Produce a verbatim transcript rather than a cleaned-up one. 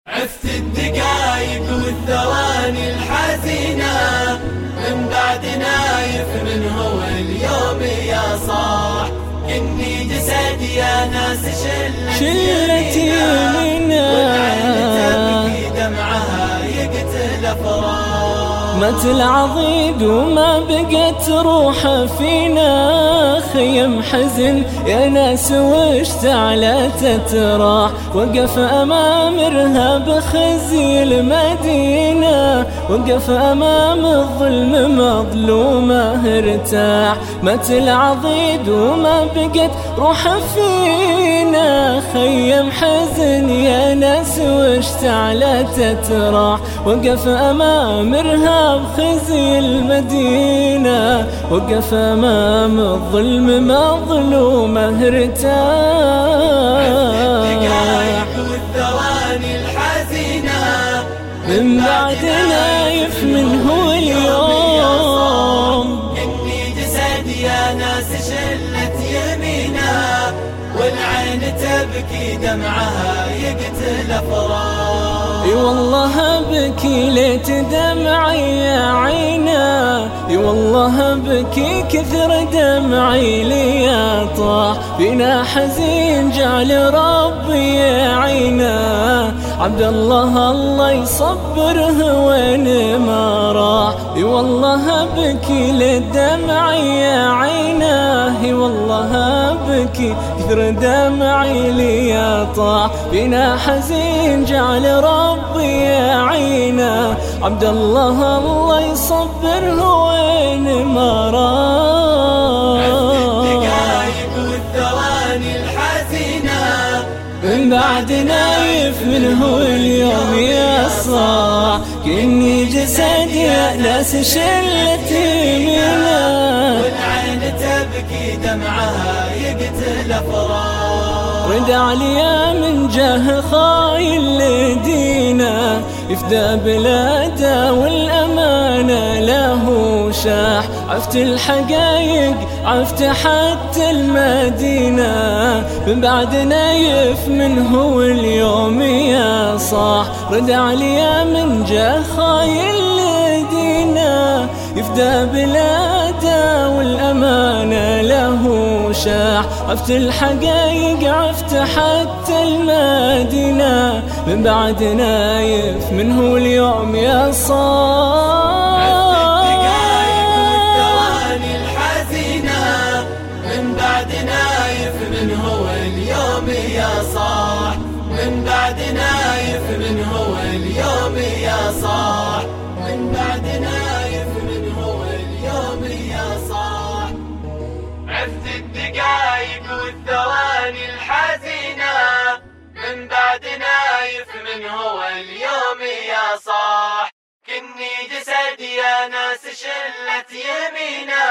عفت الدقايق والثواني الحزينة من بعد نايف من هو اليوم يا صاح. كني جسدي يا ناس شلتي يمينة والعين تبكي دمعها يقتل أفراح. مات العضيد وما بقت روحه فينا، خيم حزن يا ناس واشتعلت تراح. وقف أمام رهاب خزي المدينة، وقف أمام الظلم مظلومه ارتاح. مات العضيد وما بقت روحه فينا، خيم حزن يا ناس واشتعلت تراح. وقف أمام رهاب خزي المدينة، وقف أمام الظلم مظلومه ارتاح. والثواني الحزينة من بعد نايف من هو اليوم. إني جسدي يا ناس شلت يمينة والعين تبكي دمعها يقتل أفراح. اي والله بكي ليت دمعي يا عينا، اي والله بكي كثر دمعي لي طاح. فينا حزين جعل ربي يا عينا، عبد الله الله يصبره وين ما راح. اي والله بكي ليت دمعي يا عينا، اي والله بكي كثر دمعي لي طاح. فينا حزين جعل ربي يا عينا، عبد الله الله يصبره وين ما راح. الدقايق والثواني الحزينة من بعد نايف من هو اليوم يا صاح. كني جسدي يا ناس شلت يمينة والعين تبكي دمعها يقتل أفراح. ردع لي من جاه خاين لدينا، يفدى بلاده والأمانة له شاح. عفت الحقايق عفت حتى المدينة، من بعد نايف من هو اليوم يا صاح. ردع لي من جاه خاين لدينا، يفدى بلاده والأمانة له شاح. عفت الحقايق عفت حتى المدينة، من بعد نايف من هو اليوم يا صاح. الدقايق والثواني الحزينة من بعد نايف من هو اليوم يا صاح. من بعد نايف من هو اليوم يا صاح. من بعد نايف من هو اليوم يا صاح. عفت الدقايق والثواني الحزينة من بعد نايف من هو اليوم يا صاح. كني جسدي يا ناس شلت يمينة